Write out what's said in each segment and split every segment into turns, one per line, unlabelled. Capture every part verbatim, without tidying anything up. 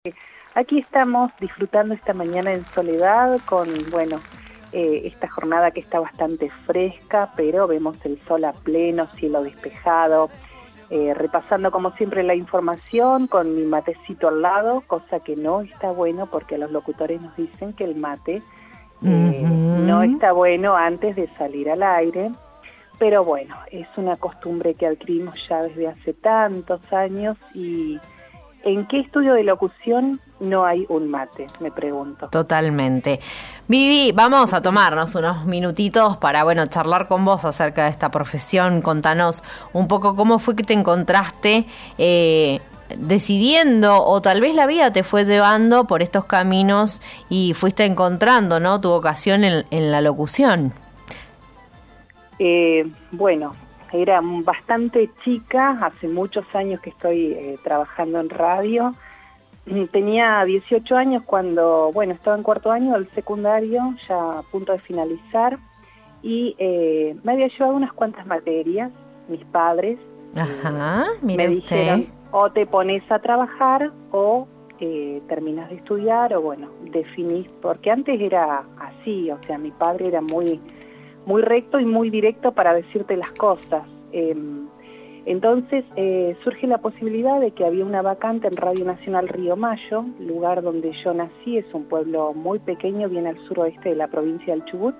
Aquí estamos disfrutando esta mañana en soledad con, bueno, eh, esta jornada que está bastante fresca, pero vemos el sol a pleno, cielo despejado, eh, repasando como siempre la información con mi matecito al lado, cosa que no está bueno porque los locutores nos dicen que el mate eh, uh-huh. no está bueno antes de salir al aire, pero bueno, es una costumbre que adquirimos ya desde hace tantos años y... ¿En qué estudio de locución no hay un mate? Me pregunto.
Totalmente. Vivi, vamos a tomarnos unos minutitos para, bueno, charlar con vos acerca de esta profesión. Contanos un poco cómo fue que te encontraste eh, decidiendo, o tal vez la vida te fue llevando por estos caminos y fuiste encontrando, ¿no?, tu vocación en, en la locución.
Eh, bueno... Era bastante chica, hace muchos años que estoy eh, trabajando en radio. Tenía dieciocho años cuando, bueno, estaba en cuarto año del secundario, ya a punto de finalizar, y eh, me había llevado unas cuantas materias, mis padres.
Ajá,
eh,
mire
me
usted.
dijeron, o te pones a trabajar o eh, terminas de estudiar, o bueno, definís, porque antes era así, o sea, mi padre era muy... muy recto y muy directo para decirte las cosas. Eh, entonces eh, surge la posibilidad de que había una vacante en Radio Nacional Río Mayo, lugar donde yo nací, es un pueblo muy pequeño, bien al suroeste de la provincia del Chubut,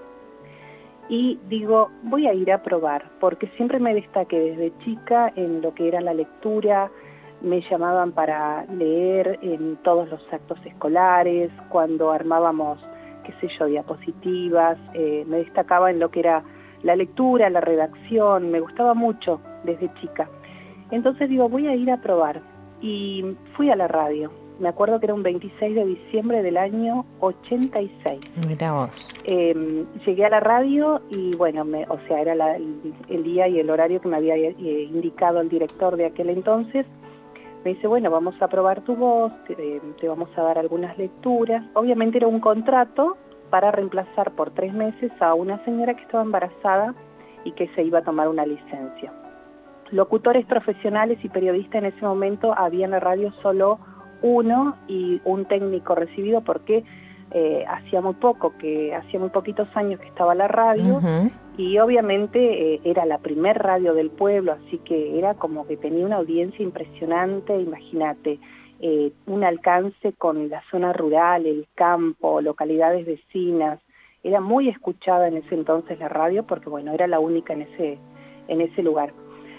y digo, voy a ir a probar, porque siempre me destaqué desde chica en lo que era la lectura, me llamaban para leer en todos los actos escolares, cuando armábamos qué sé yo, diapositivas, eh, me destacaba en lo que era la lectura, la redacción, me gustaba mucho desde chica. Entonces digo, voy a ir a probar, y fui a la radio. Me acuerdo que era un veintiséis de diciembre del año ochenta y seis.
Mira vos.
Eh, llegué a la radio y bueno, me, o sea, era la, el, el día y el horario que me había eh, indicado el director de aquel entonces. Me dice, bueno, vamos a probar tu voz, te, te vamos a dar algunas lecturas. Obviamente era un contrato para reemplazar por tres meses a una señora que estaba embarazada y que se iba a tomar una licencia. Locutores profesionales y periodistas en ese momento había en la radio solo uno y un técnico recibido porque eh, hacía muy poco, que hacía muy poquitos años que estaba la radio. Uh-huh. Y obviamente eh, era la primer radio del pueblo, así que era como que tenía una audiencia impresionante, imagínate, eh, un alcance con la zona rural, el campo, localidades vecinas. Era muy escuchada en ese entonces la radio porque, bueno, era la única en ese, en ese lugar.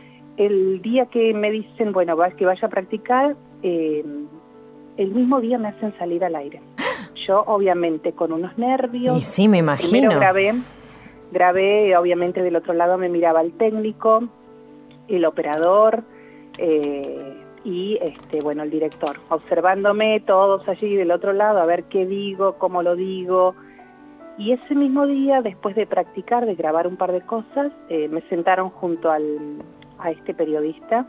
El día que me dicen, bueno, vas que vaya a practicar, eh, el mismo día me hacen salir al aire. Yo, obviamente, con unos nervios.
Y sí, me imagino.
Primero grabé... Grabé, obviamente del otro lado me miraba el técnico, el operador eh, y este, bueno, el director, observándome todos allí del otro lado, a ver qué digo, cómo lo digo. Y ese mismo día, después de practicar, de grabar un par de cosas, eh, me sentaron junto al, a este periodista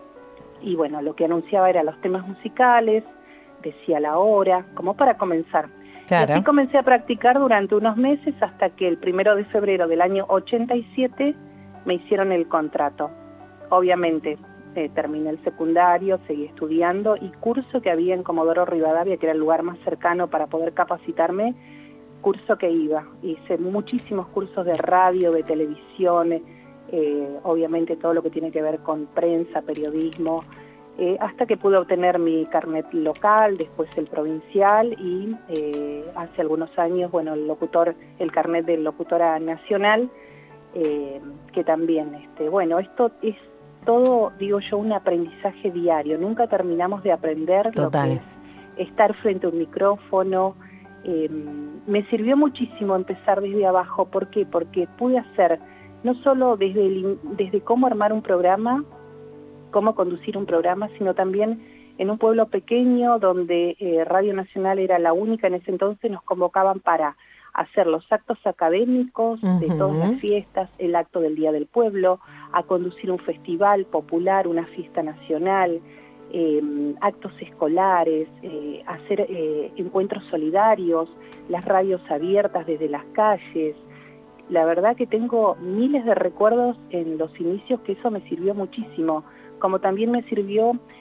y bueno, lo que anunciaba era los temas musicales, decía la hora, como para comenzar.
Claro.
Y así comencé a practicar durante unos meses hasta que el primero de febrero del año ochenta y siete me hicieron el contrato. Obviamente eh, terminé el secundario, seguí estudiando y curso que había en Comodoro Rivadavia, que era el lugar más cercano para poder capacitarme, curso que iba. Hice muchísimos cursos de radio, de televisión, eh, obviamente todo lo que tiene que ver con prensa, periodismo, Eh, hasta que pude obtener mi carnet local, después el provincial y eh, hace algunos años, bueno, el locutor, el carnet de locutora nacional, eh, que también, este, bueno, esto es todo, digo yo, un aprendizaje diario, nunca terminamos de aprender.
Total.
Lo que es estar frente a un micrófono. Eh, me sirvió muchísimo empezar desde abajo, ¿por qué? Porque pude hacer no solo desde, el, desde cómo armar un programa, cómo conducir un programa, sino también en un pueblo pequeño donde eh, Radio Nacional era la única en ese entonces, nos convocaban para hacer los actos académicos uh-huh. de todas las fiestas, el acto del Día del Pueblo, a conducir un festival popular, una fiesta nacional, eh, actos escolares, eh, hacer eh, encuentros solidarios, las radios abiertas desde las calles. La verdad que tengo miles de recuerdos en los inicios que eso me sirvió muchísimo, como también me sirvió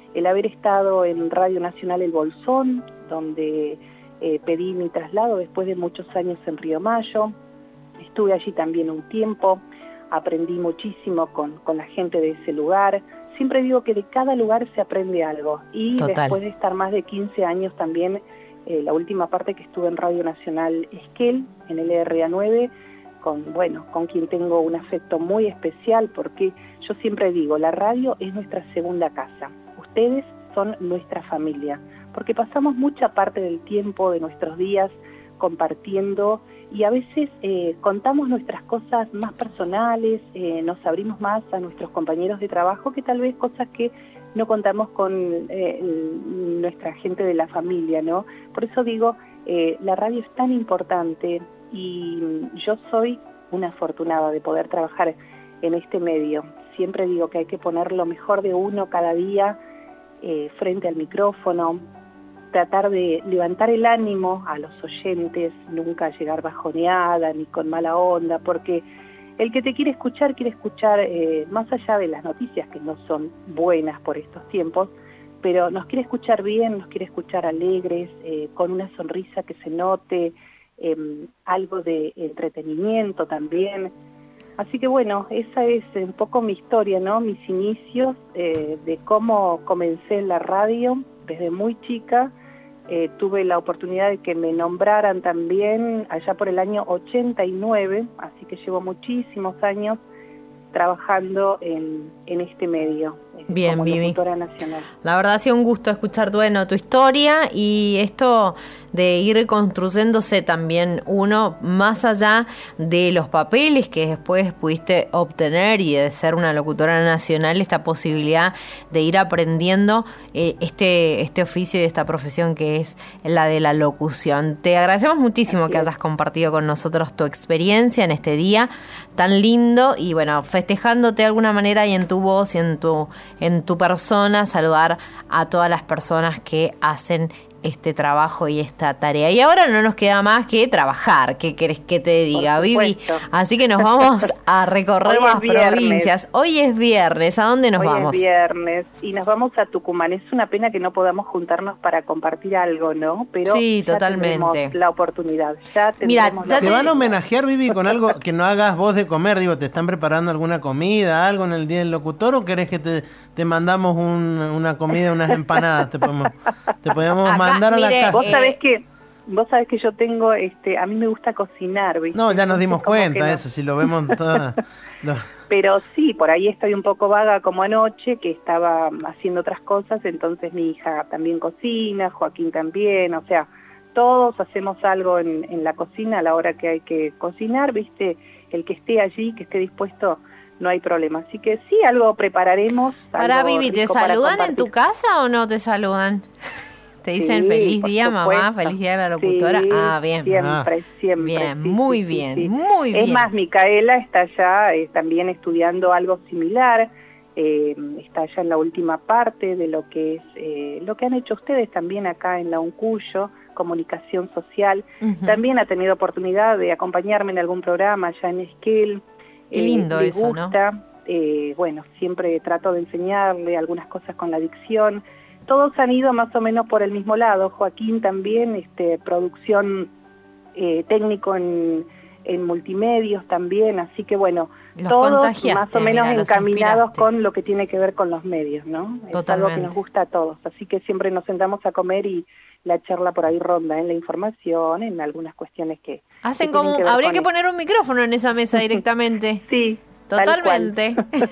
el haber estado en Radio Nacional El Bolsón, donde eh, pedí mi traslado después de muchos años en Río Mayo. Estuve allí también un tiempo, aprendí muchísimo con, con la gente de ese lugar. Siempre digo que de cada lugar se aprende algo. Y Total. Después de estar más de quince años también, eh, la última parte que estuve en Radio Nacional Esquel, en el R A nueve, con, bueno, con quien tengo un afecto muy especial, porque yo siempre digo, la radio es nuestra segunda casa. Ustedes son nuestra familia, porque pasamos mucha parte del tiempo de nuestros días compartiendo y a veces eh, contamos nuestras cosas más personales, eh, nos abrimos más a nuestros compañeros de trabajo que tal vez cosas que no contamos con eh, nuestra gente de la familia, ¿no? Por eso digo, eh, la radio es tan importante y yo soy una afortunada de poder trabajar en este medio. Siempre digo que hay que poner lo mejor de uno cada día eh, frente al micrófono, tratar de levantar el ánimo a los oyentes, nunca llegar bajoneada ni con mala onda, porque el que te quiere escuchar, quiere escuchar eh, más allá de las noticias, que no son buenas por estos tiempos, pero nos quiere escuchar bien, nos quiere escuchar alegres, eh, con una sonrisa que se note, eh, algo de entretenimiento también. Así que bueno, esa es un poco mi historia, ¿no? Mis inicios eh, de cómo comencé en la radio desde muy chica. Eh, tuve la oportunidad de que me nombraran también allá por el año ochenta y nueve, así que llevo muchísimos años trabajando en, en este medio.
Bien,
como
Vivi.
Locutora nacional.
La verdad ha sido un gusto escuchar tu, bueno, tu historia y esto de ir construyéndose también uno más allá de los papeles que después pudiste obtener y de ser una locutora nacional, esta posibilidad de ir aprendiendo eh, este, este oficio y esta profesión que es la de la locución. Te agradecemos muchísimo Así que es. hayas compartido con nosotros tu experiencia en este día tan lindo y bueno, festejándote de alguna manera y en tu voz y en tu en tu persona, saludar a todas las personas que hacen este trabajo y esta tarea. Y ahora no nos queda más que trabajar. ¿Qué querés que te diga, Vivi? Así que nos vamos a recorrer las provincias. Hoy es viernes. ¿A dónde nos
Hoy
vamos?
Hoy es viernes y nos vamos a Tucumán. Es una pena que no podamos juntarnos para compartir algo, ¿no? Pero
sí,
ya
totalmente.
Tendremos la oportunidad. Ya
Mira,
la
te van a homenajear, Vivi, con algo que no hagas vos de comer. Digo, ¿te están preparando alguna comida, algo en el Día del Locutor o querés que te, te mandamos un, una comida, unas empanadas? Te podemos, te podemos
Acá,
mandar a
mire,
la casa.
Vos sabés que vos sabés que yo tengo, este, a mí me gusta cocinar, ¿viste?
No, ya nos dimos
Entonces,
cuenta,
no.
eso, si lo vemos toda, lo...
Pero sí, por ahí estoy un poco vaga como anoche, que estaba haciendo otras cosas, entonces mi hija también cocina, Joaquín también, o sea, todos hacemos algo en, en la cocina a la hora que hay que cocinar, ¿viste? El que esté allí, que esté dispuesto, no hay problema. Así que sí, algo prepararemos.
Para Vivi, ¿te saludan en tu casa o no te saludan? Te dicen sí, feliz día,
supuesto.
Mamá, feliz día de la locutora.
Sí,
ah, bien.
Siempre,
ah.
siempre.
Bien,
sí,
muy
sí,
bien,
sí, sí.
muy bien.
Es más, Micaela está ya eh, también estudiando algo similar, eh, está ya en la última parte de lo que es, eh, lo que han hecho ustedes también acá en la Uncuyo, comunicación social. Uh-huh. También ha tenido oportunidad de acompañarme en algún programa allá en Esquel.
Qué lindo
eh,
eso,
gusta,
¿no?
Eh, bueno, siempre trato de enseñarle algunas cosas con la dicción. Todos han ido más o menos por el mismo lado. Joaquín también, este, producción eh, técnico en, en multimedios también, así que bueno,
los
todos más o menos
mira,
encaminados con lo que tiene que ver con los medios, ¿no?
Totalmente.
Es algo que nos gusta a todos, así que siempre nos sentamos a comer y la charla por ahí ronda en la información, en algunas cuestiones que...
Hacen
que
como,
que
habría que
esto.
poner un micrófono en esa mesa directamente.
Sí.
Totalmente.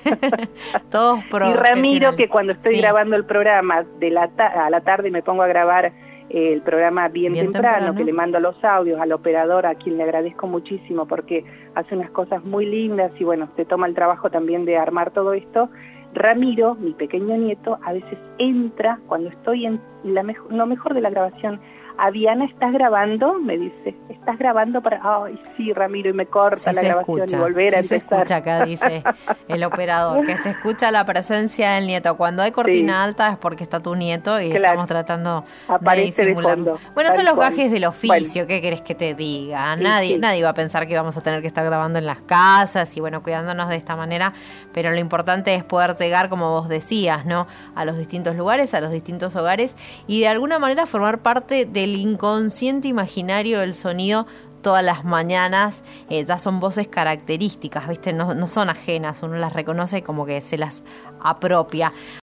Todos
Y Ramiro, que cuando estoy sí. grabando el programa de la ta- a la tarde me pongo a grabar eh, el programa bien, bien temprano, temprano, que le mando los audios al operador, a quien le agradezco muchísimo porque hace unas cosas muy lindas y bueno, se toma el trabajo también de armar todo esto. Ramiro, mi pequeño nieto, a veces entra, cuando estoy en, la mejor, lo mejor de la grabación. Aviana, ¿estás grabando? Me dice, ¿estás grabando para...? Ay, sí, Ramiro, y me corta
sí
la grabación
escucha,
y volver
sí
a empezar.
Se escucha acá, dice el operador, que se escucha la presencia del nieto. Cuando hay cortina sí. alta es porque está tu nieto y claro. estamos tratando
Aparece
de disimular.
De fondo,
bueno, son los
cual.
gajes del oficio,
bueno.
¿qué querés que te diga?
Sí,
nadie,
sí.
nadie va a pensar que vamos a tener que estar grabando en las casas y bueno, cuidándonos de esta manera, pero lo importante es poder llegar, como vos decías, ¿no? A los distintos lugares, a los distintos hogares y de alguna manera formar parte del inconsciente imaginario del sonido todas las mañanas. Eh, ya son voces características, ¿viste? No, no son ajenas, uno las reconoce como que se las apropia.